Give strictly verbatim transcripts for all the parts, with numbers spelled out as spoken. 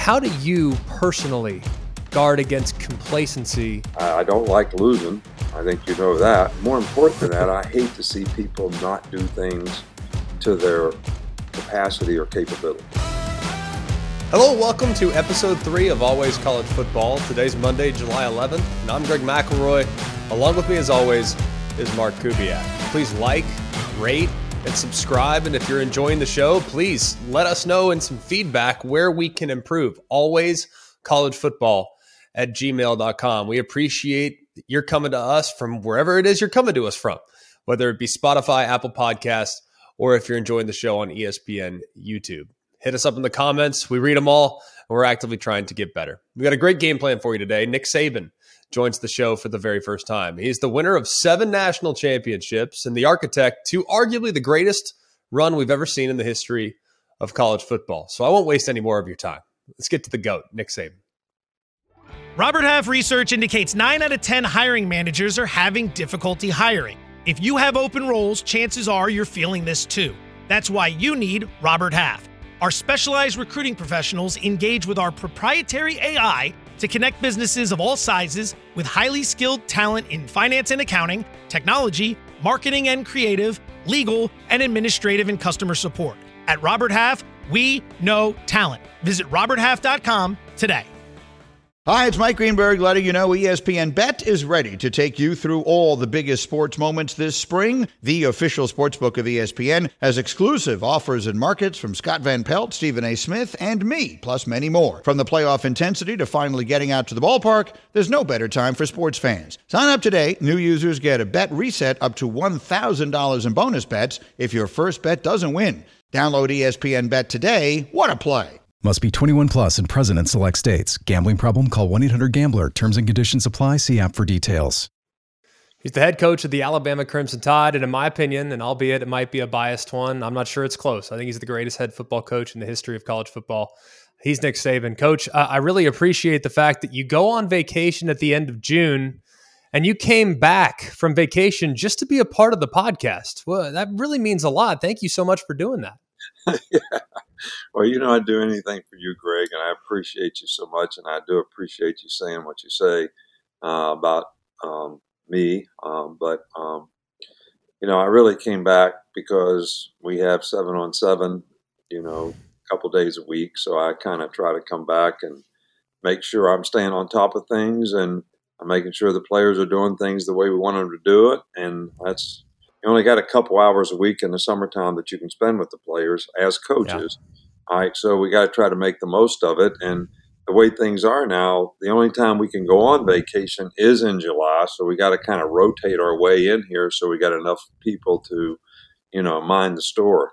how do you personally guard against complacency? I don't like losing. I think you know that. More important than that, I hate to see people not do things to their capacity or capability. Hello, welcome to episode three of Always College Football. Today's Monday, July eleventh, and I'm Greg McElroy. Along with me, as always, is Mark Kubiak. Please like, rate, and subscribe. And if you're enjoying the show, please let us know in some feedback where we can improve. Always College Football at gmail dot com. We appreciate that you're coming to us from wherever it is you're coming to us from, whether it be Spotify, Apple Podcasts, or if you're enjoying the show on E S P N YouTube. Hit us up in the comments. We read them all, and we're actively trying to get better. We got a great game plan for you today. Nick Saban joins the show for the very first time. He's the winner of seven national championships and the architect to arguably the greatest run we've ever seen in the history of college football. So I won't waste any more of your time. Let's get to the GOAT, Nick Saban. Robert Half research indicates nine out of ten hiring managers are having difficulty hiring. If you have open roles, chances are you're feeling this too. That's why you need Robert Half. Our specialized recruiting professionals engage with our proprietary A I to connect businesses of all sizes with highly skilled talent in finance and accounting, technology, marketing and creative, legal, and administrative and customer support. At Robert Half, we know talent. Visit robert half dot com today. Hi, it's Mike Greenberg letting you know E S P N Bet is ready to take you through all the biggest sports moments this spring. The official sportsbook of E S P N has exclusive offers and markets from Scott Van Pelt, Stephen A. Smith, and me, plus many more. From the playoff intensity to finally getting out to the ballpark, there's no better time for sports fans. Sign up today. New users get a bet reset up to one thousand dollars in bonus bets if your first bet doesn't win. Download E S P N Bet today. What a play. Must be twenty-one plus and present in select states. Gambling problem? Call one eight hundred gambler. Terms and conditions apply. See app for details. He's the head coach of the Alabama Crimson Tide, and in my opinion, and albeit it might be a biased one, I'm not sure it's close. I think he's the greatest head football coach in the history of college football. He's Nick Saban. Coach, uh, I really appreciate the fact that you go on vacation at the end of June, and you came back from vacation just to be a part of the podcast. Well, that really means a lot. Thank you so much for doing that. Yeah. Well, you know, I'd do anything for you, Greg, and I appreciate you so much, and I do appreciate you saying what you say uh, about um, me. Um, but, um, you know, I really came back because we have seven on seven, you know, a couple days a week. So I kind of try to come back and make sure I'm staying on top of things, and I'm making sure the players are doing things the way we want them to do it. And that's, you only got a couple hours a week in the summertime that you can spend with the players as coaches. Yeah. All right, so we got to try to make the most of it. And the way things are now, the only time we can go on vacation is in July. So we got to kind of rotate our way in here so we got enough people to, you know, mind the store.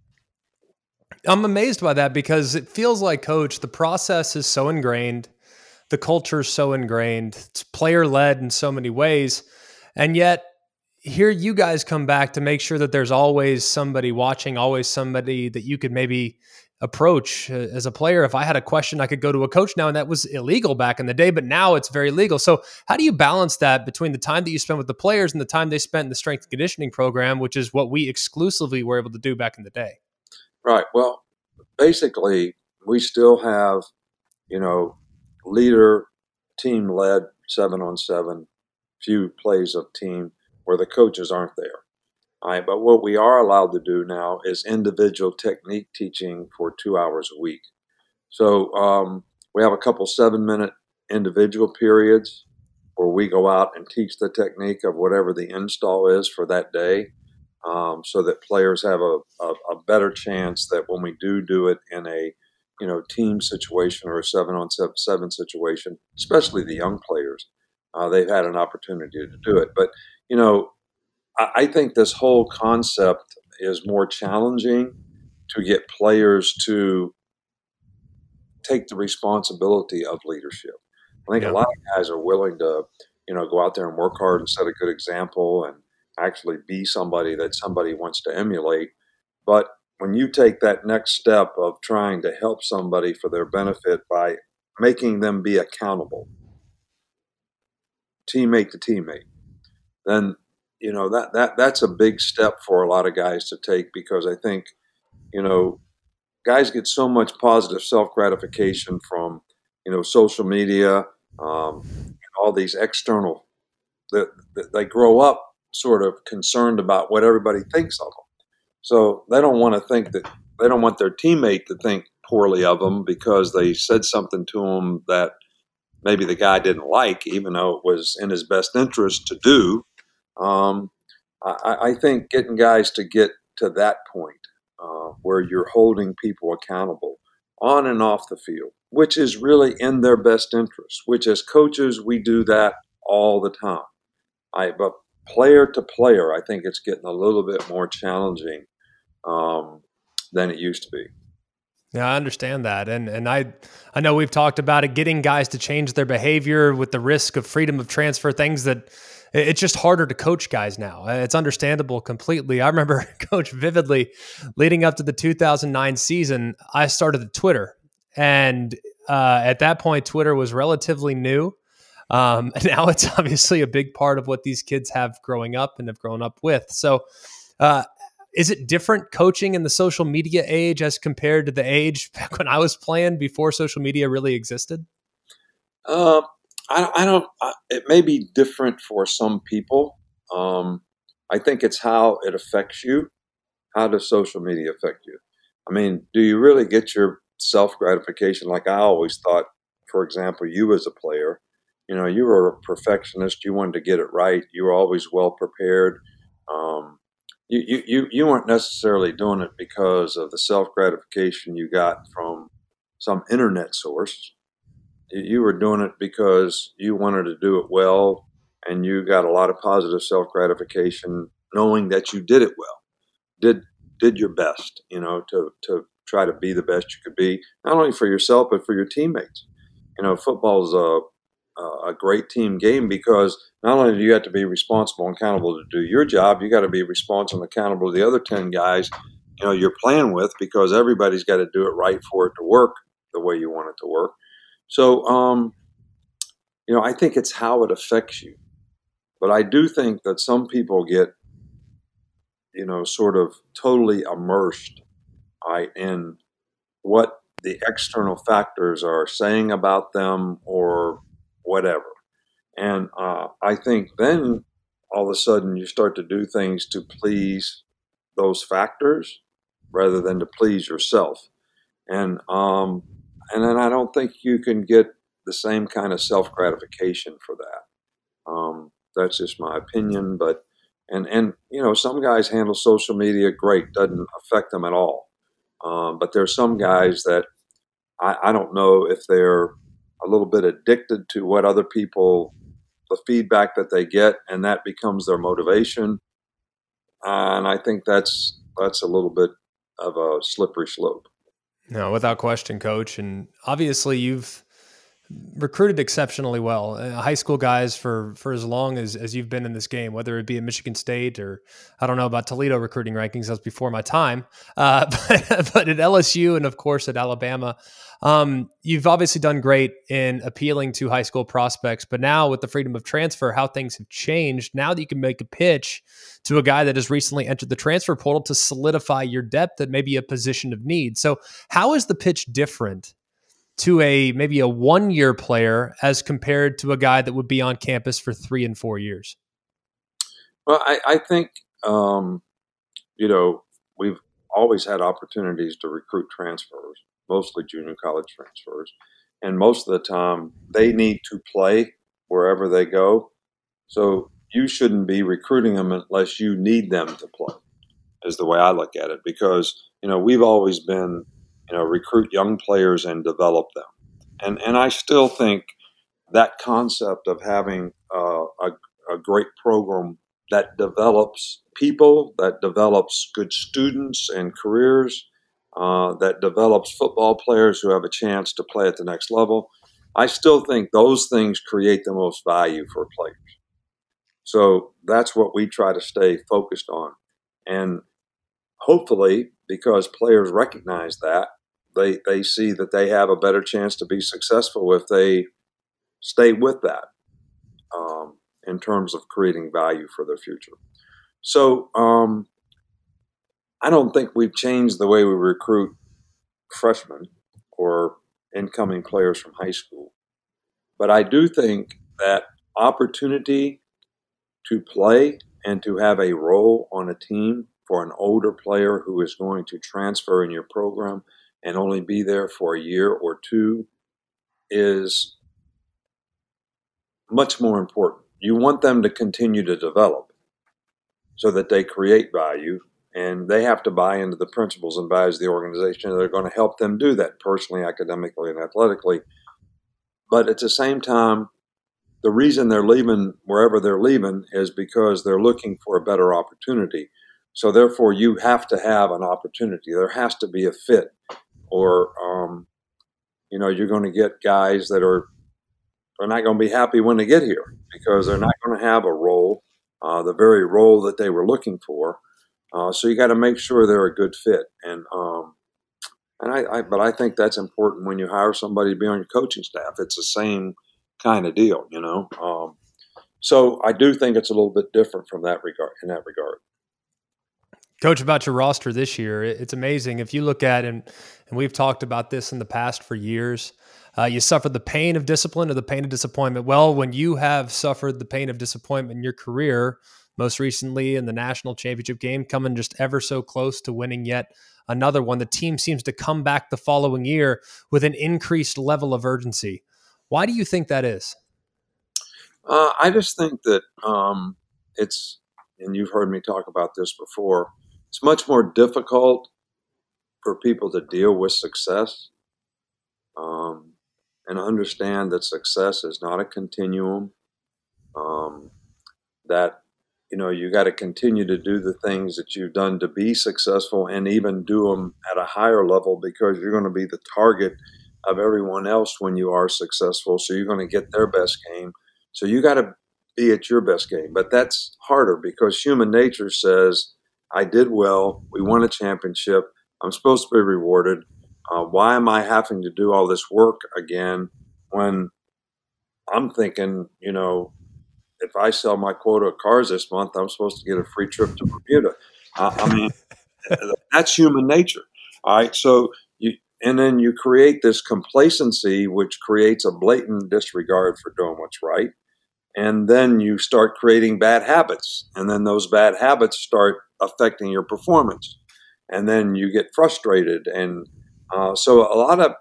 I'm amazed by that because it feels like, Coach, the process is so ingrained. The culture is so ingrained. It's player-led in so many ways. And yet, here you guys come back to make sure that there's always somebody watching, always somebody that you could maybe approach as a player. If I had a question, I could go to a coach now, and that was illegal back in the day, but now it's very legal. So how do you balance that between the time that you spend with the players and the time they spent in the strength and conditioning program, which is what we exclusively were able to do back in the day? Right. Well, basically, we still have, you know, leader, team-led, seven on seven, few plays of team where the coaches aren't there. All right, but what we are allowed to do now is individual technique teaching for two hours a week. So um, we have a couple seven-minute individual periods where we go out and teach the technique of whatever the install is for that day, um, so that players have a, a, a better chance that when we do do it in a you know team situation or a seven-on-seven situation, especially the young players, uh, they've had an opportunity to do it. But you know. I think this whole concept is more challenging to get players to take the responsibility of leadership. I think yeah. a lot of guys are willing to, you know, go out there and work hard and set a good example and actually be somebody that somebody wants to emulate. But when you take that next step of trying to help somebody for their benefit by making them be accountable, teammate to teammate, then you know, that, that that's a big step for a lot of guys to take, because I think, you know, guys get so much positive self-gratification from, you know, social media, um, and all these external, that, that they grow up sort of concerned about what everybody thinks of them. So they don't want to think that, they don't want their teammate to think poorly of them because they said something to them that maybe the guy didn't like, even though it was in his best interest to do. Um, I, I think getting guys to get to that point uh, where you're holding people accountable on and off the field, which is really in their best interest, which as coaches, we do that all the time. I, but player to player, I think it's getting a little bit more challenging um, than it used to be. Yeah, I understand that. And and I I know we've talked about it, getting guys to change their behavior with the risk of freedom of transfer, things that it's just harder to coach guys now. It's understandable completely. I remember, Coach, vividly leading up to the two thousand nine season, I started at Twitter. And uh, at that point, Twitter was relatively new. Um, now it's obviously a big part of what these kids have growing up and have grown up with. So uh, is it different coaching in the social media age as compared to the age back when I was playing before social media really existed? Um, I, I don't, I, it may be different for some people. Um, I think it's how it affects you. How does social media affect you? I mean, do you really get your self-gratification? Like I always thought, for example, you as a player, you know, you were a perfectionist. You wanted to get it right. You were always well prepared. Um, you, you, you, you weren't necessarily doing it because of the self-gratification you got from some internet source. You were doing it because you wanted to do it well, and you got a lot of positive self-gratification knowing that you did it well, did did your best, you know, to, to try to be the best you could be, not only for yourself, but for your teammates. You know, football is a, a great team game because not only do you have to be responsible and accountable to do your job, you got to be responsible and accountable to the other ten guys, you know, you're playing with, because everybody's got to do it right for it to work the way you want it to work. So, um, you know, I think it's how it affects you. But I do think that some people get, you know, sort of totally immersed right, in what the external factors are saying about them or whatever. And uh, I think then all of a sudden you start to do things to please those factors rather than to please yourself. And um, and then I don't think you can get the same kind of self-gratification for that. Um, that's just my opinion. But and and you know, some guys handle social media great, doesn't affect them at all. Um, but there's some guys that I, I don't know if they're a little bit addicted to what other people, the feedback that they get, and that becomes their motivation. Uh, and I think that's that's a little bit of a slippery slope. No, without question, Coach. And obviously you've recruited exceptionally well. Uh, high school guys for for as long as, as you've been in this game, whether it be at Michigan State or I don't know about Toledo recruiting rankings, that was before my time. Uh, but, but at L S U and of course at Alabama, um, you've obviously done great in appealing to high school prospects. But now with the freedom of transfer, how things have changed, now that you can make a pitch to a guy that has recently entered the transfer portal to solidify your depth at maybe a position of need. So how is the pitch different to a maybe a one-year player as compared to a guy that would be on campus for three and four years? Well, I, I think, um, you know, we've always had opportunities to recruit transfers, mostly junior college transfers. And most of the time they need to play wherever they go. So you shouldn't be recruiting them unless you need them to play, is the way I look at it. Because, you know, we've always been, you know, recruit young players and develop them. And and I still think that concept of having uh, a, a great program that develops people, that develops good students and careers, uh, that develops football players who have a chance to play at the next level, I still think those things create the most value for players. So that's what we try to stay focused on. And hopefully, because players recognize that, they they see that they have a better chance to be successful if they stay with that um, in terms of creating value for their future. So um, I don't think we've changed the way we recruit freshmen or incoming players from high school. But I do think that opportunity to play and to have a role on a team for an older player who is going to transfer in your program and only be there for a year or two is much more important. You want them to continue to develop so that they create value, and they have to buy into the principles and values of the organization that are going to help them do that personally, academically, and athletically. But at the same time, the reason they're leaving wherever they're leaving is because they're looking for a better opportunity. So therefore, you have to have an opportunity. There has to be a fit, or um, you know, you're going to get guys that are are not going to be happy when they get here because they're not going to have a role, uh, the very role that they were looking for. Uh, so you got to make sure they're a good fit. And um, and I, I, but I think that's important when you hire somebody to be on your coaching staff. It's the same kind of deal, you know. Um, so I do think it's a little bit different from that regard. In that regard, Coach, about your roster this year, it's amazing. If you look at, and, and we've talked about this in the past for years, uh, you suffered the pain of discipline or the pain of disappointment. Well, when you have suffered the pain of disappointment in your career, most recently in the national championship game, coming just ever so close to winning yet another one, the team seems to come back the following year with an increased level of urgency. Why do you think that is? Uh, I just think that um, it's, and you've heard me talk about this before, it's much more difficult for people to deal with success um, and understand that success is not a continuum, um, that, you know, you got to continue to do the things that you've done to be successful and even do them at a higher level because you're going to be the target of everyone else when you are successful. So you're going to get their best game. So you got to be at your best game. But that's harder because human nature says, I did well. We won a championship. I'm supposed to be rewarded. Uh, why am I having to do all this work again when I'm thinking, you know, if I sell my quota of cars this month, I'm supposed to get a free trip to Bermuda. Uh, I mean, that's human nature. All right. So you, and then you create this complacency, which creates a blatant disregard for doing what's right. And then you start creating bad habits. And then those bad habits start affecting your performance. And then you get frustrated. And uh, so a lot of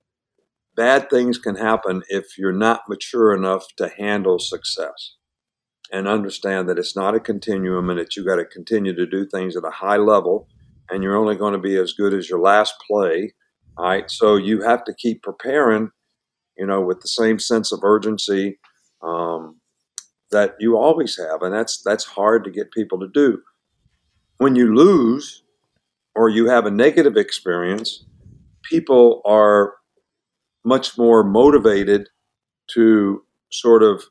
bad things can happen if you're not mature enough to handle success and understand that it's not a continuum and that you got to continue to do things at a high level and you're only going to be as good as your last play. All right. So you have to keep preparing, you know, with the same sense of urgency um, that you always have. And that's, that's hard to get people to do. When you lose or you have a negative experience, people are much more motivated to sort of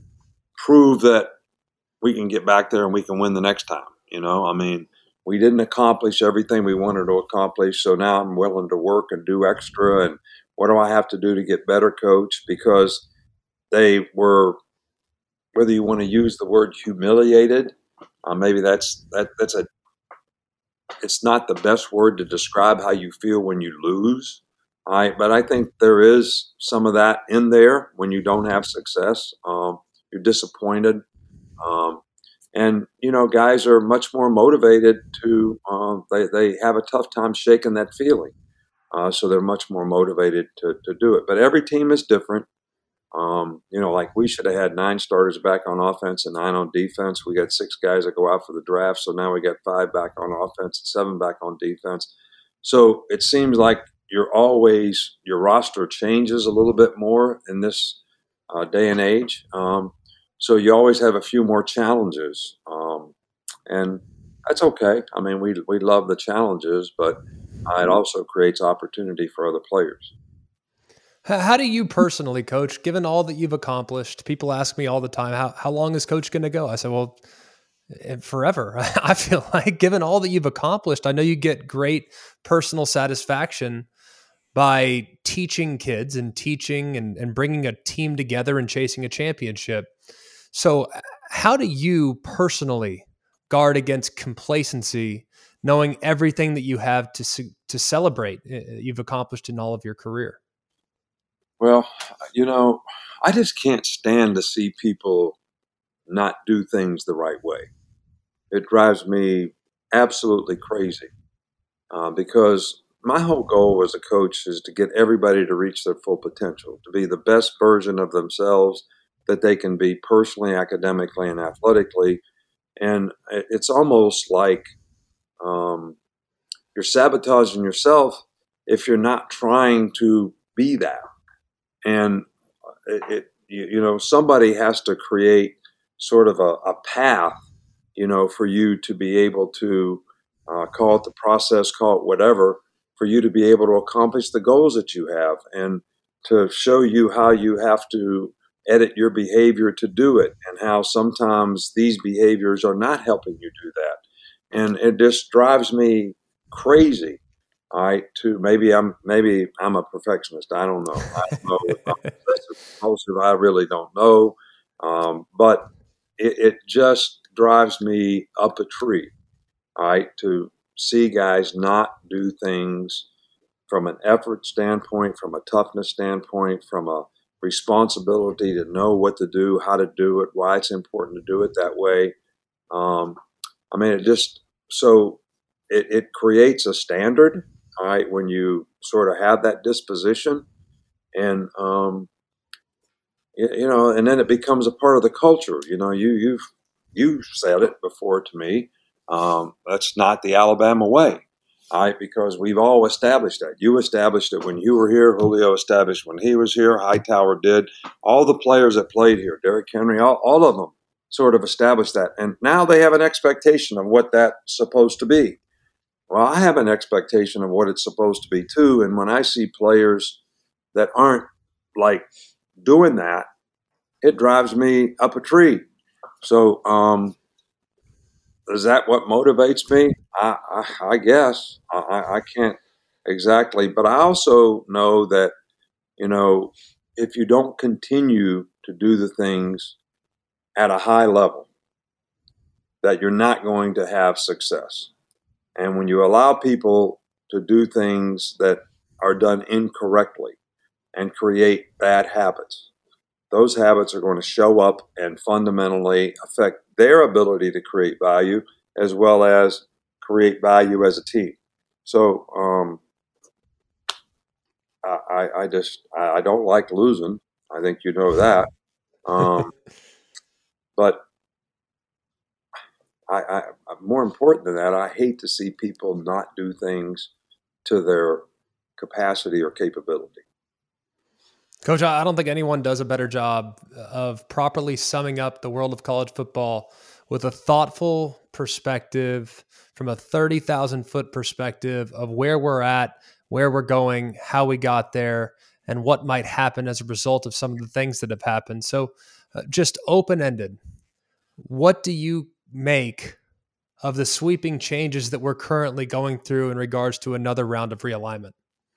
prove that we can get back there and we can win the next time. You know, I mean, we didn't accomplish everything we wanted to accomplish, so now I'm willing to work and do extra. And what do I have to do to get better, coach? Because they were, whether you want to use the word humiliated, uh, maybe that's that that's a, it's not the best word to describe how you feel when you lose. All right, but I think there is some of that in there when you don't have success. Um, you're disappointed. Um, and, you know, guys are much more motivated to, uh, they, they have a tough time shaking that feeling. Uh, so they're much more motivated to, to do it. But every team is different. Um, you know, like we should have had nine starters back on offense and nine on defense. We got six guys that go out for the draft. So now we got five back on offense and seven back on defense. So it seems like you're always, your roster changes a little bit more in this uh, day and age. Um, so you always have a few more challenges. Um, and that's okay. I mean, we, we love the challenges, but uh, it also creates opportunity for other players. How do you personally, Coach, given all that you've accomplished? People ask me all the time, how, how long is Coach going to go? I said, well, forever. I feel like given all that you've accomplished, I know you get great personal satisfaction by teaching kids and teaching and, and bringing a team together and chasing a championship. So how do you personally guard against complacency knowing everything that you have to to celebrate you've accomplished in all of your career? Well, you know, I just can't stand to see people not do things the right way. It drives me absolutely crazy uh, because my whole goal as a coach is to get everybody to reach their full potential, to be the best version of themselves that they can be personally, academically, and athletically. And it's almost like um, you're sabotaging yourself if you're not trying to be that. And it, it you, you know, somebody has to create sort of a, a path, you know, for you to be able to uh, call it the process, call it whatever, for you to be able to accomplish the goals that you have and to show you how you have to edit your behavior to do it and how sometimes these behaviors are not helping you do that. And it just drives me crazy. All right, to maybe I'm maybe I'm a perfectionist. I don't know. I don't know if I'm obsessive compulsive. I really don't know. Um, but it, it just drives me up a tree. All right, to see guys not do things from an effort standpoint, from a toughness standpoint, from a responsibility to know what to do, how to do it, why it's important to do it that way. Um, I mean, it just so it, it creates a standard. All right, when you sort of have that disposition, and um, you, you know, and then it becomes a part of the culture. You know, you you've you said it before to me. Um, that's not the Alabama way, all right? Because we've all established that. You established it when you were here. Julio established when he was here. Hightower did. All the players that played here, Derrick Henry, all, all of them sort of established that, and now they have an expectation of what that's supposed to be. Well, I have an expectation of what it's supposed to be too. And when I see players that aren't like doing that, it drives me up a tree. So, um, is that what motivates me? I, I, I guess I, I can't exactly, but I also know that, you know, if you don't continue to do the things at a high level, that you're not going to have success. And when you allow people to do things that are done incorrectly and create bad habits, those habits are going to show up and fundamentally affect their ability to create value as well as create value as a team. So um, I, I just I don't like losing. I think you know that. Um, but I, I, more important than that, I hate to see people not do things to their capacity or capability. Coach, I don't think anyone does a better job of properly summing up the world of college football with a thoughtful perspective from a thirty thousand foot perspective of where we're at, where we're going, how we got there, and what might happen as a result of some of the things that have happened. So uh, just open-ended, what do you make of the sweeping changes that we're currently going through in regards to another round of realignment?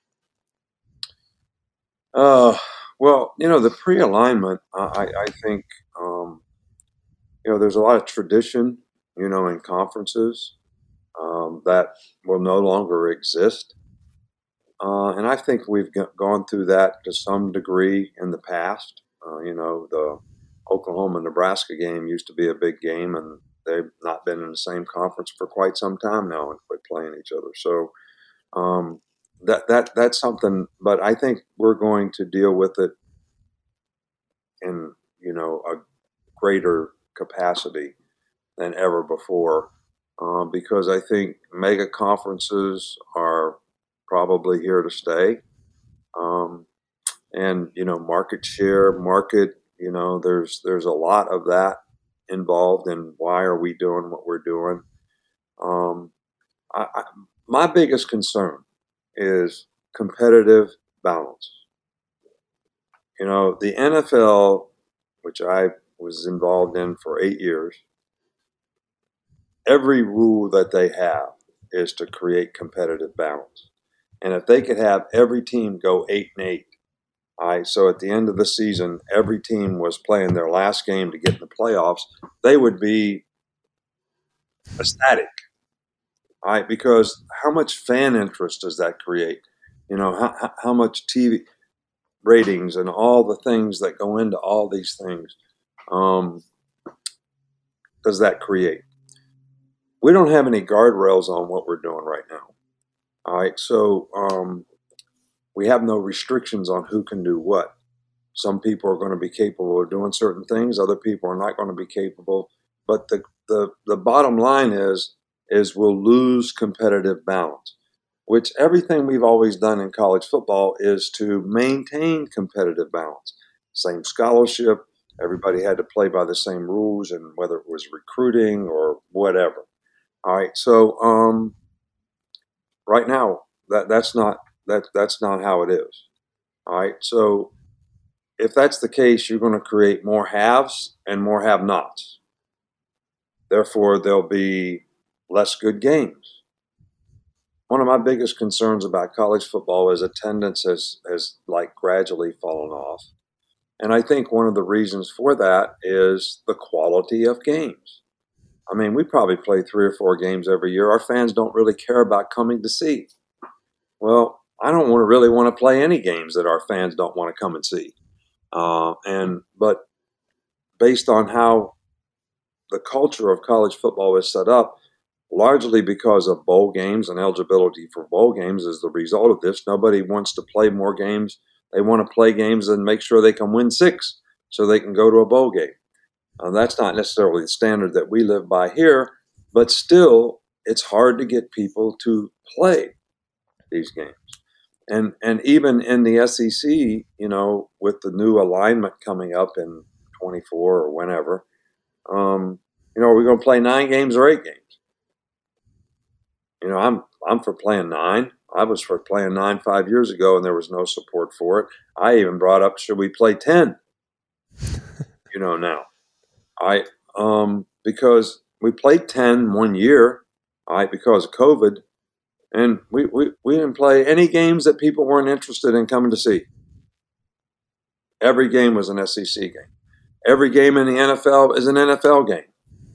Uh, well, you know, the pre-alignment, I, I think, um, you know, there's a lot of tradition, you know, in conferences um, that will no longer exist. Uh, and I think we've g- gone through that to some degree in the past. Uh, you know, the Oklahoma-Nebraska game used to be a big game, and they've not been in the same conference for quite some time now and quit playing each other. So um, that that that's something. But I think we're going to deal with it in, you know, a greater capacity than ever before, uh, because I think mega conferences are probably here to stay. Um, and, you know, market share, market, you know, there's there's a lot of that involved in why are we doing what we're doing. Um, I, I, my biggest concern is competitive balance. You know, the N F L, which I was involved in for eight years, every rule that they have is to create competitive balance. And if they could have every team go eight and eight, all right, so at the end of the season, every team was playing their last game to get in the playoffs, they would be ecstatic. all right? Because how much fan interest does that create? You know, how, how much T V ratings and all the things that go into all these things um, does that create? We don't have any guardrails on what we're doing right now. All right, so um, we have no restrictions on who can do what. Some people are going to be capable of doing certain things. Other people are not going to be capable. But the, the, the bottom line is, is we'll lose competitive balance, which everything we've always done in college football is to maintain competitive balance. Same scholarship, everybody had to play by the same rules, and whether it was recruiting or whatever. All right, so um, right now that that's not that that's not how it is. All right, so if that's the case, you're going to create more haves and more have-nots. Therefore, there'll be less good games. One of my biggest concerns about college football is attendance has has like gradually fallen off, and I think one of the reasons for that is the quality of games. I mean, we probably play three or four games every year. Our fans don't really care about coming to see. Well, I don't want to really want to play any games that our fans don't want to come and see. Uh, and but based on how the culture of college football is set up, largely because of bowl games and eligibility for bowl games as the result of this, nobody wants to play more games. They want to play games and make sure they can win six so they can go to a bowl game. Uh, that's not necessarily the standard that we live by here, but still, it's hard to get people to play these games. And and even in the S E C, you know, with the new alignment coming up in twenty-four or whenever, um, you know, are we going to play nine games or eight games? You know, I'm I'm for playing nine. I was for playing nine five years ago, and there was no support for it. I even brought up, should we play ten? You know, now. I um, because we played ten one year, all right, because of COVID, and we, we, we didn't play any games that people weren't interested in coming to see. Every game was an S E C game. Every game in the N F L is an N F L game.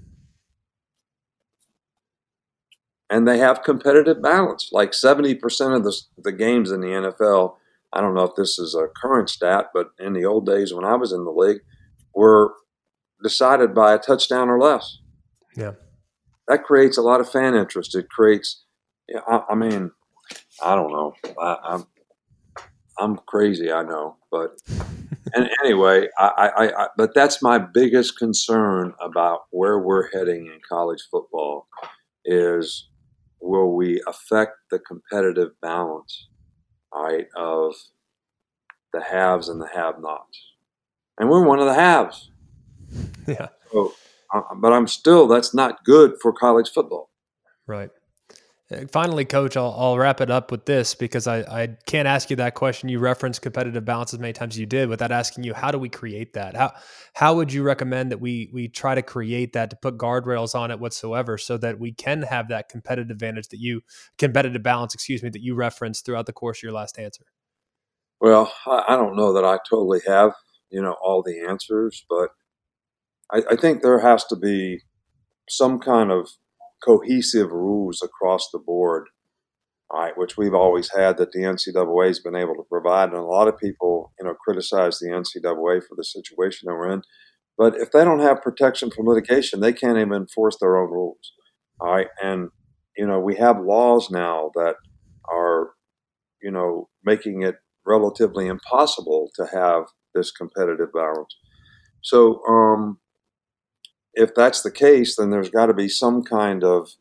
And they have competitive balance. Like seventy percent of the, the games in the N F L, I don't know if this is a current stat, but in the old days when I was in the league, were decided by a touchdown or less. Yeah. That creates a lot of fan interest. It creates, I, I mean, I don't know. I, I'm I'm crazy, I know. But and anyway, I, I, I, but that's my biggest concern about where we're heading in college football is, will we affect the competitive balance, all right, of the haves and the have-nots? And we're one of the haves. Yeah. So, uh, but I'm still, that's not good for college football. Right. Finally, Coach, I'll, I'll wrap it up with this because I, I can't ask you that question. You referenced competitive balance as many times as you did without asking you, how do we create that? How how would you recommend that we we try to create that, to put guardrails on it whatsoever, so that we can have that competitive advantage that you, competitive balance, excuse me, that you referenced throughout the course of your last answer? Well, I, I don't know that I totally have, you know, all the answers, but I, I think there has to be some kind of cohesive rules across the board, all right, which we've always had, that the N C double A has been able to provide. And a lot of people, you know, criticize the N C double A for the situation that we're in. But if they don't have protection from litigation, they can't even enforce their own rules, all right? And, you know, we have laws now that are, you know, making it relatively impossible to have this competitive balance. So, um, if that's the case, then there's got to be some kind of,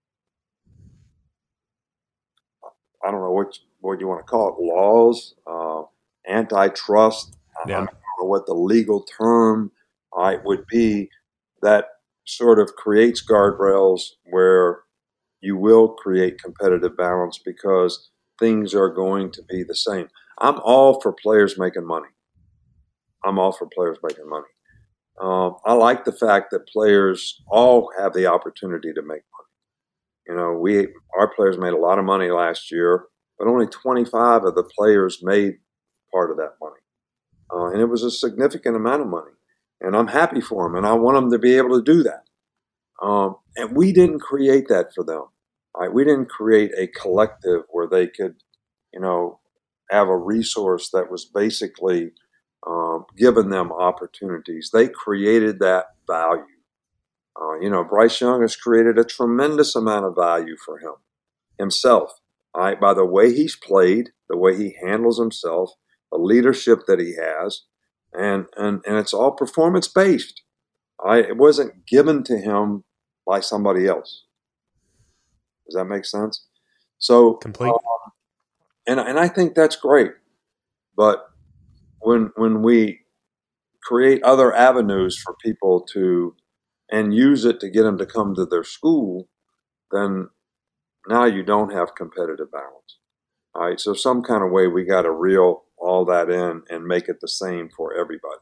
I don't know what what you want to call it, laws, uh, antitrust. Yeah. I don't know what the legal term uh, would be, that sort of creates guardrails where you will create competitive balance because things are going to be the same. I'm all for players making money. I'm all for players making money. Um, I like the fact that players all have the opportunity to make money. You know, we our players made a lot of money last year, but only twenty-five of the players made part of that money. Uh, and it was a significant amount of money. And I'm happy for them, and I want them to be able to do that. Um, and we didn't create that for them. Right? We didn't create a collective where they could, you know, have a resource that was basically um, giving them opportunities. They created that value. Uh, you know, Bryce Young has created a tremendous amount of value for him himself, right? By the way he's played, the way he handles himself, the leadership that he has, and and and it's all performance based. Right? It wasn't given to him by somebody else. Does that make sense? So complete. Um, and and I think that's great, but when when we create other avenues for people to and use it to get them to come to their school, then now you don't have competitive balance. All right, so some kind of way we got to reel all that in and make it the same for everybody.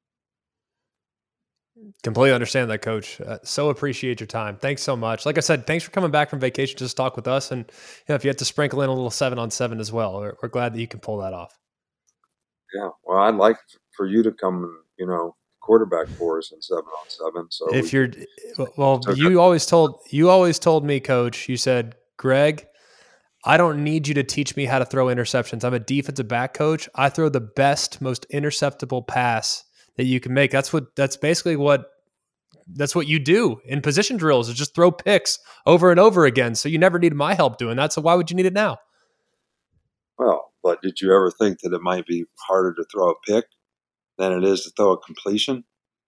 Completely understand that, Coach. Uh, so appreciate your time. Thanks so much. Like I said, thanks for coming back from vacation to just talk with us. And you know, if you had to sprinkle in a little seven on seven as well, we're, we're glad that you can pull that off. Yeah, well, I'd like for you to come and, you know, quarterback for us in seven on seven. So if you're, well, you always told, you always told me, Coach, you said, Greg, I don't need you to teach me how to throw interceptions. I'm a defensive back coach. I throw the best, most interceptable pass that you can make. That's what, that's basically what, that's what you do in position drills, is just throw picks over and over again. So you never need my help doing that. So why would you need it now? Well, but did you ever think that it might be harder to throw a pick than it is to throw a completion?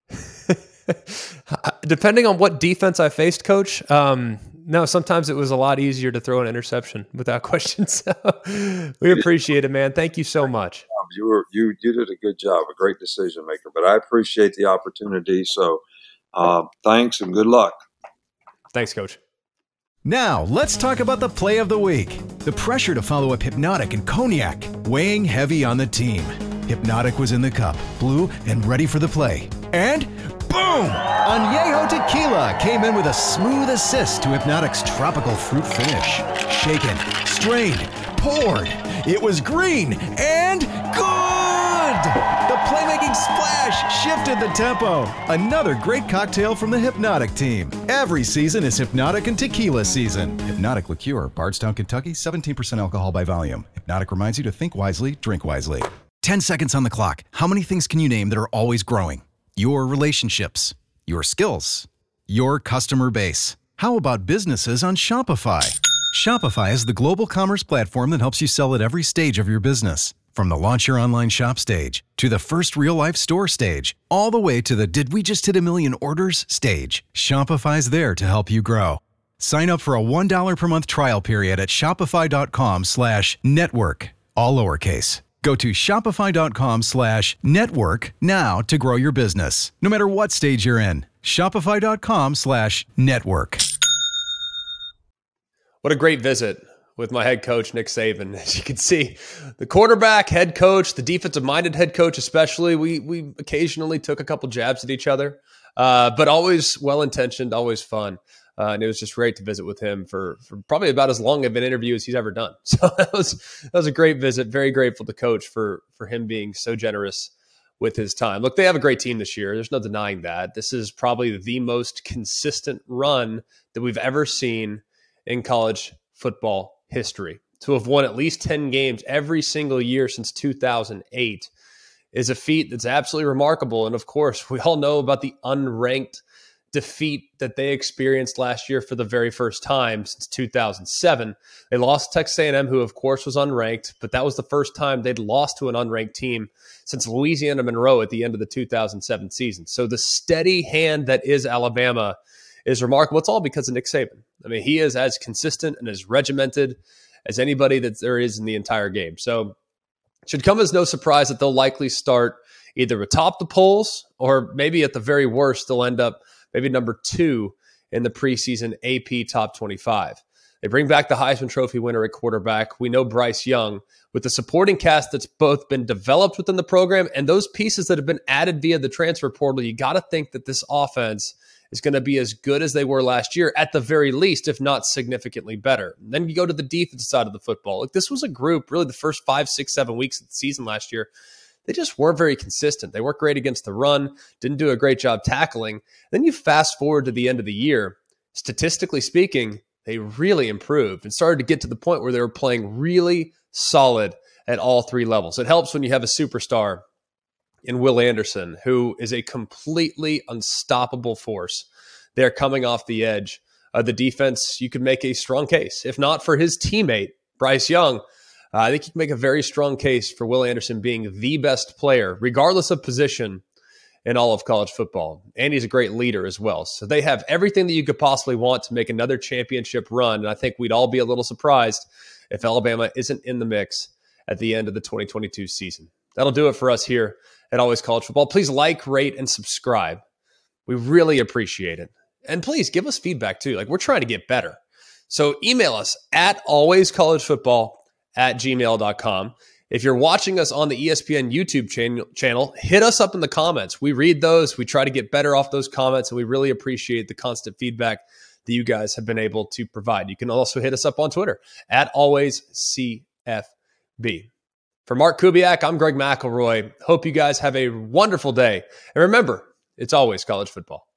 Depending on what defense I faced, Coach, um, no, sometimes it was a lot easier to throw an interception without question. So we appreciate it, man. Thank you so much. You were you you did a good job, a great decision maker. But I appreciate the opportunity. So uh, thanks and good luck. Thanks, Coach. Now, let's talk about the play of the week. The pressure to follow up Hypnotic and Cognac, weighing heavy on the team. Hypnotic was in the cup, blue, and ready for the play. And boom! Añejo Tequila came in with a smooth assist to Hypnotic's tropical fruit finish. Shaken, strained, poured. It was green and good! The playmaking splash shifted the tempo. Another great cocktail from the Hypnotic team. Every season is Hypnotic and Tequila season. Hypnotic Liqueur, Bardstown, Kentucky, seventeen percent alcohol by volume. Hypnotic reminds you to think wisely, drink wisely. ten seconds on the clock. How many things can you name that are always growing? Your relationships, your skills, your customer base. How about businesses on Shopify? Shopify is the global commerce platform that helps you sell at every stage of your business. From the launch your online shop stage, to the first real-life store stage, all the way to the did we just hit a million orders stage. Shopify's there to help you grow. Sign up for a one dollar per month trial period at shopify.com slash network, all lowercase. Go to shopify.com slash network now to grow your business, no matter what stage you're in. Shopify.com slash network. What a great visit with my head coach, Nick Saban. As you can see, the quarterback, head coach, the defensive-minded head coach especially, we we occasionally took a couple jabs at each other, uh, but always well-intentioned, always fun. Uh, and it was just great to visit with him for, for probably about as long of an interview as he's ever done. So that was that was a great visit. Very grateful to Coach for for him being so generous with his time. Look, they have a great team this year. There's no denying that. This is probably the most consistent run that we've ever seen in college football history. To have won at least ten games every single year since two thousand eight is a feat that's absolutely remarkable. And of course, we all know about the unranked defeat that they experienced last year for the very first time since two thousand seven. They lost to Texas A and M, who of course was unranked, but that was the first time they'd lost to an unranked team since Louisiana Monroe at the end of the two thousand seven season. So the steady hand that is Alabama is remarkable. It's all because of Nick Saban. I mean, he is as consistent and as regimented as anybody that there is in the entire game. So it should come as no surprise that they'll likely start either atop the polls or maybe at the very worst, they'll end up maybe number two in the preseason A P Top twenty-five. They bring back the Heisman Trophy winner at quarterback. We know Bryce Young, with the supporting cast that's both been developed within the program and those pieces that have been added via the transfer portal. You got to think that this offense is going to be as good as they were last year, at the very least, if not significantly better. And then you go to the defensive side of the football. Like, this was a group, really the first five, six, seven weeks of the season last year, they just weren't very consistent. They weren't great against the run, didn't do a great job tackling. Then you fast forward to the end of the year. Statistically speaking, They really improved and started to get to the point where they were playing really solid at all three levels. It helps when you have a superstar in Will Anderson, who is a completely unstoppable force. They're coming off the edge. Uh, the defense, you could make a strong case. If not for his teammate, Bryce Young, uh, I think you can make a very strong case for Will Anderson being the best player, regardless of position, in all of college football. And he's a great leader as well. So they have everything that you could possibly want to make another championship run. And I think we'd all be a little surprised if Alabama isn't in the mix at the end of the twenty twenty-two season. That'll do it for us here at Always College Football. Please like, rate, and subscribe. We really appreciate it. And please give us feedback too. Like, we're trying to get better. So email us at alwayscollegefootball at gmail dot com. If you're watching us on the E S P N YouTube channel, channel, hit us up in the comments. We read those. We try to get better off those comments, and we really appreciate the constant feedback that you guys have been able to provide. You can also hit us up on Twitter at always C F B. For Mark Kubiak, I'm Greg McElroy. Hope you guys have a wonderful day. And remember, it's always college football.